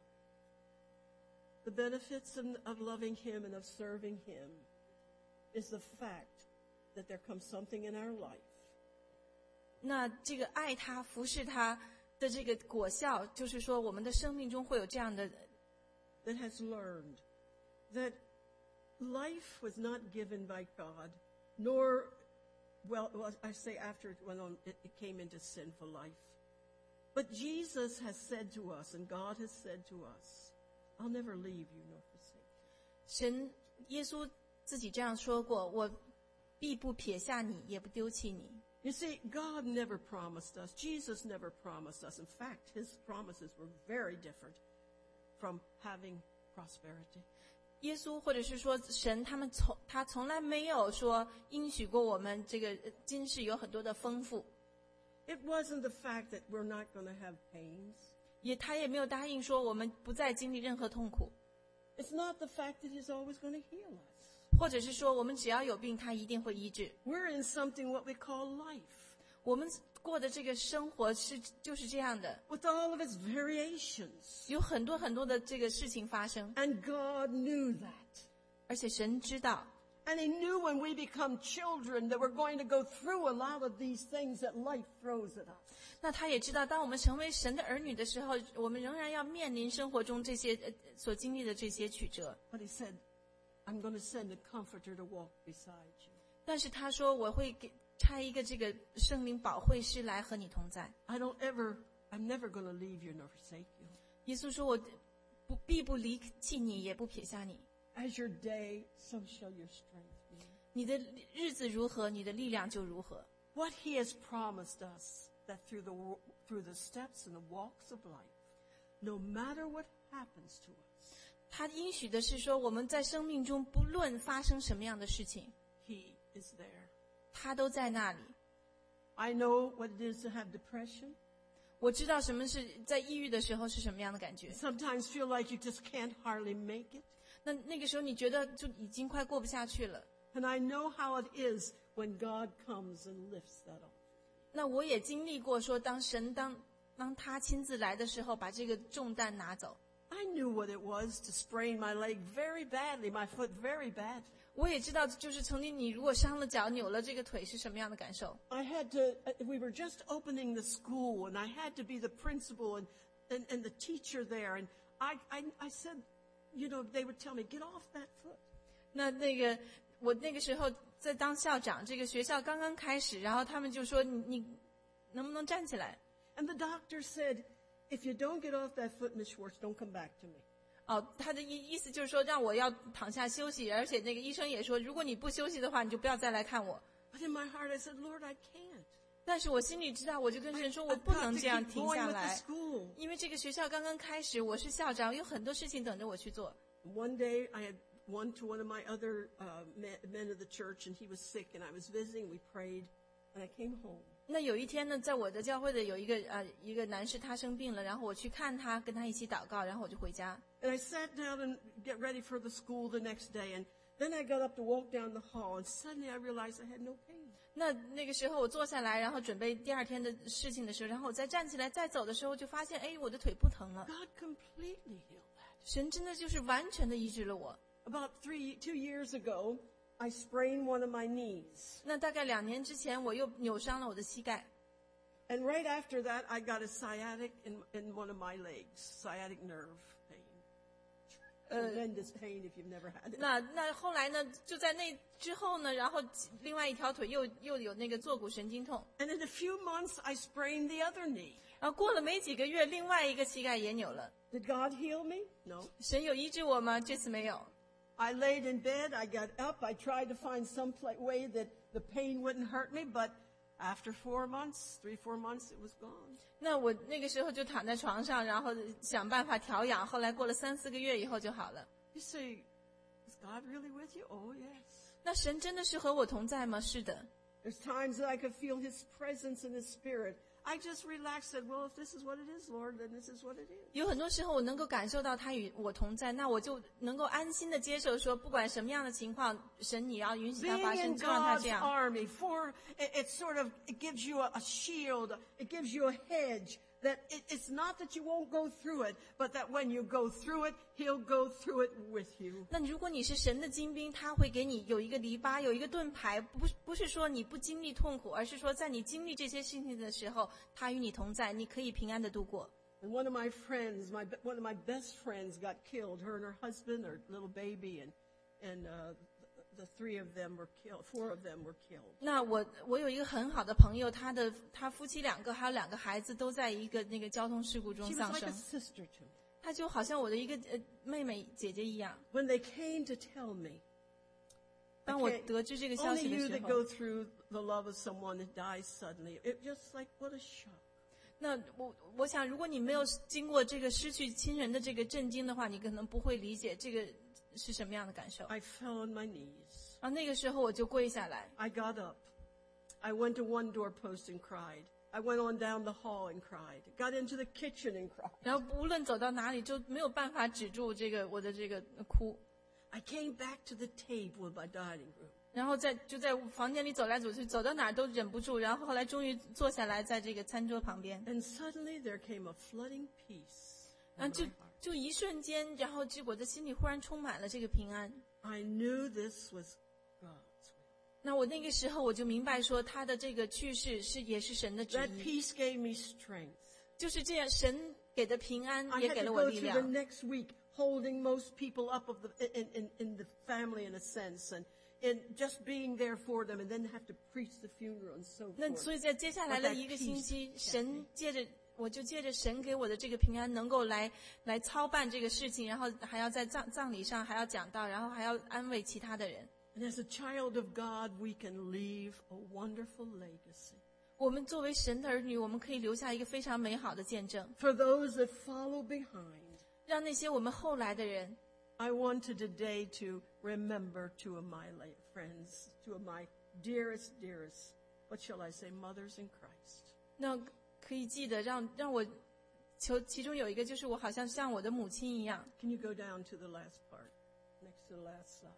The benefits of, of loving Him and of serving Him is the fact that there comes something in our life 那这个爱他、服侍他的这个果效，就是说我们的生命中会有这样的， that has learned that life was not given by God, nor, well, well I say after it went on, it, it came into sinful life. But Jesus has said to us, and God has said to us, I'll never leave you nor forsake you. 神耶稣自己这样说过：“我必不撇下你，也不丢弃你。” You see, God never promised us. Jesus never promised us. In fact, His promises were very different from having prosperity. 耶稣或者是说神，他们从他从来没有说应许过我们这个呃今世有很多的丰富， It wasn't the fact that we're not going to have pains. 也他也没有答应说我们不再经历任何痛苦， It's not the fact that He's always going to heal us. 或者是说我们只要有病，他一定会医治。 We're in something what we call life, 我们过的这个生活是就是这样的， with all of its variations. 有很多很多的这个事情发生， And God knew that. 而且神知道。 And He knew when we become children that we're going to go through a lot of these things that life throws at us. 那他也知道，当我们成为神的儿女的时候，我们仍然要面临生活中这些呃所经历的这些曲折。 But He said, I'm going to send a comforter to walk beside you. 但是他说，我会给差一个这个圣灵保惠师来和你同在。 I don't ever, I'm never going to leave you nor forsake you. 耶稣说，我不必不离弃你，也不撇下你。 As your day, so shall your strength be. 你的日子如何，你的力量就如何。 What He has promised us, that through the, through the steps and the walks of life, no matter what happens to us, 他应许的是说，我们在生命中不论发生什么样的事情， He is there. 他都在那里。 I know what it is to have depression. 我知道什么是在抑郁的时候是什么样的感觉。 Sometimes feel like you just can't hardly make it. 那那个时候你觉得就已经快过不下去了。 And I know how it is when God comes and lifts that up. 那我也经历过说，当神当当他亲自来的时候，把这个重担拿走。 I knew what it was to sprain my leg very badly, my foot very badly. 我也知道，就是曾经你如果伤了脚、扭了这个腿是什么样的感受。 I had to, we were just opening the school, and I had to be the principal and, and, and the teacher there. And I, I, I said, you know, they would tell me, get off that foot. 那那个我那个时候在当校长，这个学校刚刚开始，然后他们就说你你能不能站起来？ And the doctor said, if you don't get off that foot, Miss Schwartz, don't come back to me. 哦，他的意意思就是说让我要躺下休息，而且那个医生也说，如果你不休息的话，你就不要再来看我。 But in my heart, I said, Lord, I can't. 但是我心里知道，我就跟神说，我 I've 不 got 能 to 这样 keep 停 going 下 with the 来， school. 因为这个学校刚刚开始，我是校长，有很多事情等着我去做。 One day, I had one to one of my other uh, men, men of the church, and he was sick, and I was visiting. We prayed, and I came home. 那有一天呢，在我的教会的有一个呃一个男士，他生病了，然后我去看他，跟他一起祷告，然后我就回家。 And I sat down and get ready for the school the next day, and then I got up to walk down the hall, and suddenly I realized I had no pain. 那那个时候我坐下来，然后准备第二天的事情的时候，然后我再站起来再走的时候，就发现，哎，我的腿不疼了。 God completely healed that. 神真的就是完全的医治了我。 About three, two years ago, I sprained one of my knees. 那大概两年之前，我又扭伤了我的膝盖。 And right after that, I got a sciatic in, in one of my legs, sciatic nerve pain. Tremendous pain if you've never had it. 那那后来呢，就在那之后呢，然后另外一条腿又又有那个坐骨神经痛。 And in a few months, I sprained the other knee. 然后过了没几个月，另外一个膝盖也扭了。 Did God heal me? No. 神有医治我吗？这次没有。 I laid in bed, I got up, I tried to find some pla- way that the pain wouldn't hurt me, but after four months, three, four months, it was gone. 那我那个时候就躺在床上，然后想办法调养，后来过了三四个月以后就好了。 You say, is God really with you? Oh, yes. 那神真的是和我同在吗？是的。 There's times that I could feel His presence and His Spirit. I just relaxed, said, well, if this is what it is, Lord, then this is what it is. 有很多时候我能够感受到他与我同在，那我就能够安心的接受说，不管什么样的情况，神你要允许它发 Being 生， in 就让它 God's 这样。 army, for it, it sort of it gives you a, a shield, it gives you a hedge. That it, it's not that you won't go through it, but that when you go through it, He'll go through it with you. 那如果你是神的精兵，他会给你有一个篱笆，有一个盾牌，不是不是说你不经历痛苦，而是说在你经历这些事情的时候，他与你同在，你可以平安的度过。 And one of my friends, my one of my best friends, got killed. Her and her husband, their little baby, and and uh, the three of them were killed. Four of them were killed. 那我我有一个很好的朋友，他的他夫妻两个还有两个孩子都在一个那个交通事故中 She was 丧 like 生 a。sister to me. 他就好像我的一个呃妹妹姐姐一样。 When they came to tell me, 当我 okay, 得知这个消 only 息的 you 时 that 候， go through the love of someone that dies suddenly. It just like what a shock. 那我我想，如果你没有经过这个失去亲人的这个震惊的话，你可能不会理解这个是什么样的感受。 I fell on my knees. 然后那个时候我就跪下来， I got up. I went to one doorpost and cried. I went on down the hall and cried. Got into the kitchen and cried. 然后无论走到哪里，就没有办法止住这个我的这个哭。 I came back to the table in my dining room. 然后在就在房间里走来走去，走到哪儿都忍不住。然后后来终于坐下来，在这个餐桌旁边。 And suddenly there came a flooding peace. 然 in 后就 my heart. 就一瞬间，然后就我的心里忽然充满了这个平安。 I knew this was God's will. 那我那个时候我就明白说，他的这个去世是也是神的旨 That 意， peace gave me strength. 就是这样，神给的平安 I 也 had 给 to 了我 go 力 through the 量。 next week holding most people up of the in, in, in the family in a sense, and and just being there for them, and then have to preach the funeral and so 那 forth. 所以在接下来的一个星期，神借着我就借着神给我的这个平安，能够来来操办这个事情，然后还要在葬葬礼上还要讲道，然后还要安慰其他的人。 And as a child of God, we can leave a wonderful legacy 我们作为神的儿女，我们可以留下一个非常美好的见证， for those that follow behind. 让那些我们后来的人。 I wanted today to remember two of my late friends, two of my dearest, dearest, what shall I say, mothers in Christ. 那可以记得让让我求，其中有一个就是我好像像我的母亲一样。 Can you go down to the last part, next to the last slide?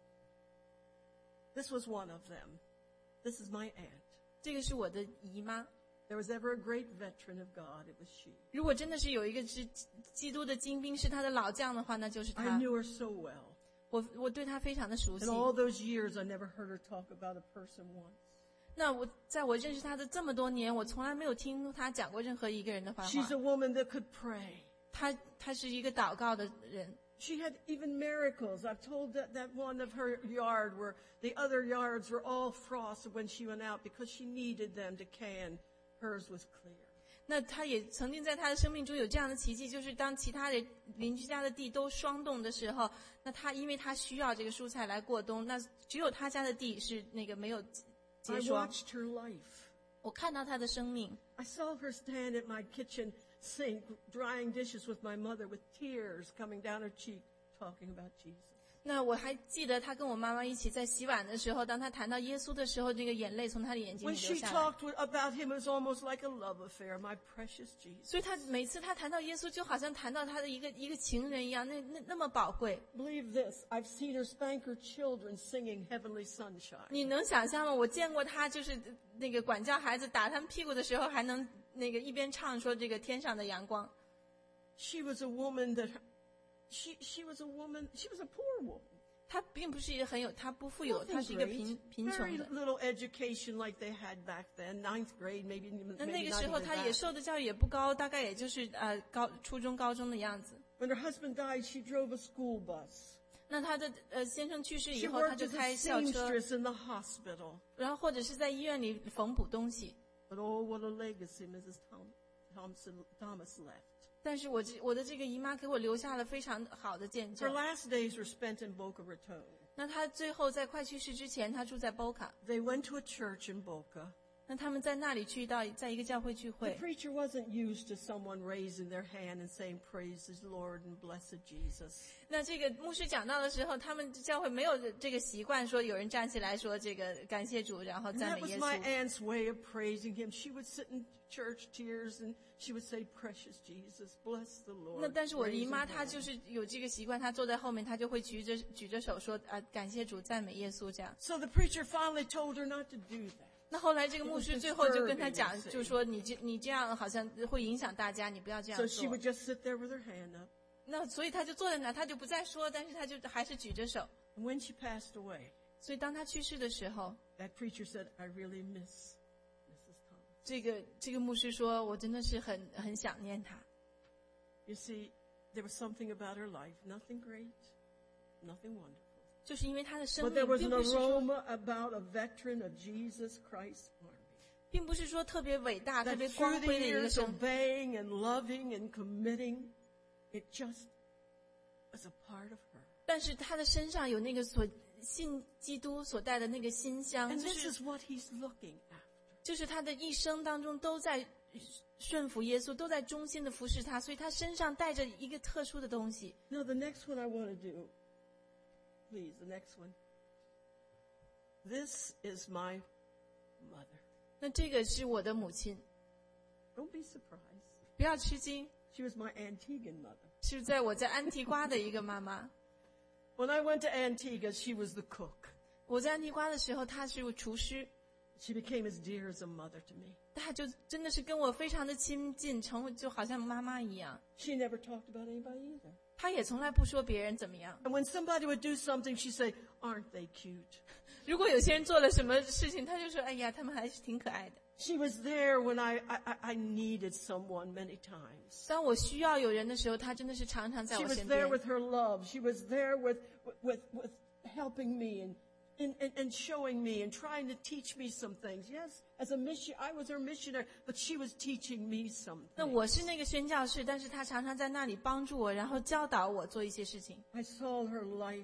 This was one of them. This is my aunt. 这个是我的姨妈。 There was ever a great veteran of God, it was she. 如果真的是有一个是基督的精兵，是他的老将的话，那就是 I 他。 knew her so well. 我我对他非常的熟悉 In。all those years, I never heard her talk about a person once. 那我在我认识他的这么多年，我从来没有听他讲过任何一个人的坏 She's 话。 a woman that could pray. 他他是一个祷告的人。 She had even miracles. I've told that, that one of her yard where the other yards were all frost when she went out because she needed them to can. Hers was clear. 那他也曾经在他的生命中有这样的奇迹，就是当其他的邻居家的地都霜冻的时候，那他因为他需要这个蔬菜来过冬，那只有他家的地是那个没有 I 结霜。 watched her life. 我看到他的生命， I saw her stand at my kitchen sink, drying dishes with my mother with tears coming down her cheek, talking about Jesus. 那我还记得他跟我妈妈一起在洗碗的时候，当他谈到耶稣的时候，这个眼泪从他的眼睛 When 里流 she 下来。 talked with, about him, it was almost like a love affair, my precious Jesus. 所以他每次他谈到耶稣，就好像谈到他的一个一个情人一样，那那那么宝贵。 Believe this, I've seen her spank her children singing Heavenly Sunshine. 你能想象吗？我见过他就是那个管教孩子打他们屁股的时候，还能那个一边唱说这个天上的阳光。 She was a woman that, she, she was a woman, she was a poor woman. 他并不是一个很有，他不富有， Nothing 他是一个 great. 贫贫 Very 穷的。 little education like they had back then, ninth grade, maybe, 那那 maybe 个 not 时候 even 他也 that. 受的教育也不高，大概也就是呃高初中高中的样子。 When her husband died, she drove a school bus. 那他的呃先生去世 She 以后，他 worked 就 as a 开校车， seamstress in the hospital. 然后或者是在医院里缝补东西。 But oh, what a legacy Missus Tom Thomas, Thomas left. 但是我这我的这个姨妈给我留下了非常好的见 Her 证。 last days were spent in Boca Raton. 那她最后在快去世之前，她住在 Boca。 They went to a church in Boca. 那他们在那里去到在一个教会聚 The 会， preacher wasn't used to someone raising their hand and saying, "Praise the Lord and blessed Jesus." 那这个牧师讲到的时候，他们教会没有这个习惯说有人站起来说这个感谢主，然后 And 赞 that 美 was 耶 my 稣。 aunt's way of praising him. She would sit in church tears and she would say, "Precious Jesus, bless the Lord." 那但是我的 praise 姨妈 him 她 well." 就是有这个习惯，她坐在后面，她就会举着举着手说啊感谢主，赞美耶稣这样。 So the preacher finally told her not to do that. 那后来这个牧师最后就跟他讲，就说你这你这样好像会影响大家，你不要这样 So she 做。 would just sit there with her hand up. 那所以他就坐在那，他就不再说，但是他就还是举着手。 And when she passed away, 所以当他去世的时候， that preacher said, "I really miss Missus Thomas." 这个这个牧师说，我真的是很很想念他。 You see, there was something about her life, nothing great, nothing wonderful. 就是因为他的生 But 命 there was 并 an 不是说， aroma about a veteran of Jesus Christ's army. 并不是说特别伟大、特 That 别光 through the 辉的一个 years 生命， obeying and loving and committing, it just was a part of her. 但是他的身上有那个所信基督所带的那个馨香， And 就 this 是 is what he's looking after. 就是他的一生当中都在顺服耶稣，都在忠心的服侍他，所以他身上带着一个特殊的东西。 Now the next one I want to do, please, the next one. This is my mother. 那这个是我的母亲， Don't be surprised. 不要吃惊， She was my Antiguan mother. 是在我在安提瓜的一个妈妈。 When I went to Antigua, she was the cook. 我在安提瓜的时候，她是厨师， She became as dear as a mother to me. 她就真的是跟我非常的亲近，成为就好像妈妈一样。 She never talked about anybody either. 她也从来不说别人怎么样。 And when somebody would do something, she'd say, "Aren't they cute?" 如果有些人做了什么事情，她就说：“哎呀，他们还是挺可爱的。” She was there when I, I, I needed someone many times. 当我需要有人的时候，她真的是常常在 She 我 was 身 there 边。 with her love. She was there with, with, with helping me and, and, and, and showing me and trying to teach me some things. Yes, as a mission, I was her missionary, but she was teaching me some 那 things. 我是那个宣教士，但是她常常在那里帮助我，然后教导我做一些事情。 I saw her life.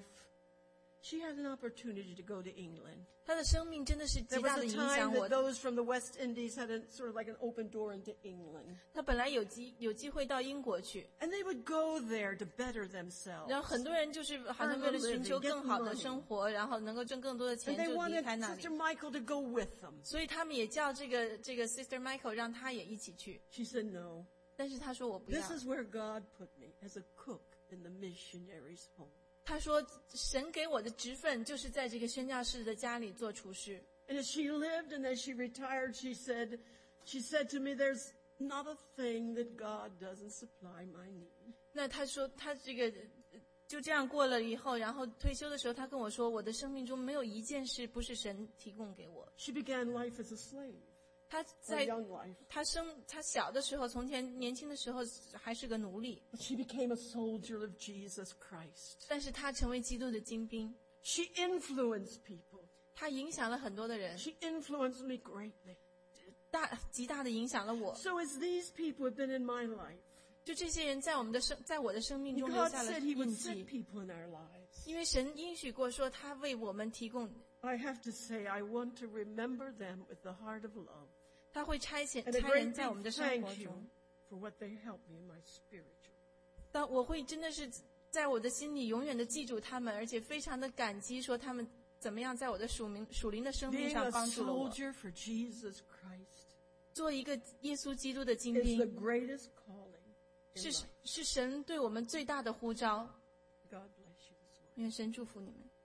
She had an opportunity to go to England. 她的生命真的是极 There was 大的 a 影 time 响 that 我。 those from the West Indies had a, sort of like an open door into England. 她本来有机有机会到英国去， And they would go there to better themselves. 然后很多人就是好像为了寻求更好的生活，然后能够挣更多的 And 钱， they 就离 wanted 开那里 Sister。Michael to go with them. 所以他们也叫这个这个 Sister Michael 让他也一起去， She said, "No, 但是他说我不要 this。is where God put me as a cook in the missionary's home." 他说神给我的职分就是在这个宣教士的家里做厨师。 And as she lived and as she retired, she said, she said to me, "There's not a thing that God doesn't supply my need." 那他说他这个呃就这样过了以后，然后退休的时候，他跟我说，我的生命中没有一件事不是神提供给我。 She began life as a slave, 他 or 在 young life. 他生他小的时候，从前年轻的时候还是个奴隶， But she became a soldier of Jesus Christ. 但是他成为基督的精兵， She influenced people. 他影响了很多的人， She influenced me greatly. 大极大的影响了我。 So as these people have been in my life, 就这些人在我们的生，在我的生命中留 God 下了 said He 印 would 记 send，people in our lives. 因为神应许过说，他为我们提供， I have to say, I want to remember them with the heart of love. 他会差遣 And a 差 great 人在我们的 big 生 thank 活 you 中。 for what they helped me in my spiritual. 但我会真的是在我的心里永远的记住他们，而且非常的感激，说他们怎么样在我的属灵属灵的生命 Being 上 a 帮助了我。 soldier for Jesus Christ 做一个耶稣基督的精 is the 兵， greatest calling in 是 life. 是神对我们最大的呼召。 God bless you this morning. 愿神祝福你们。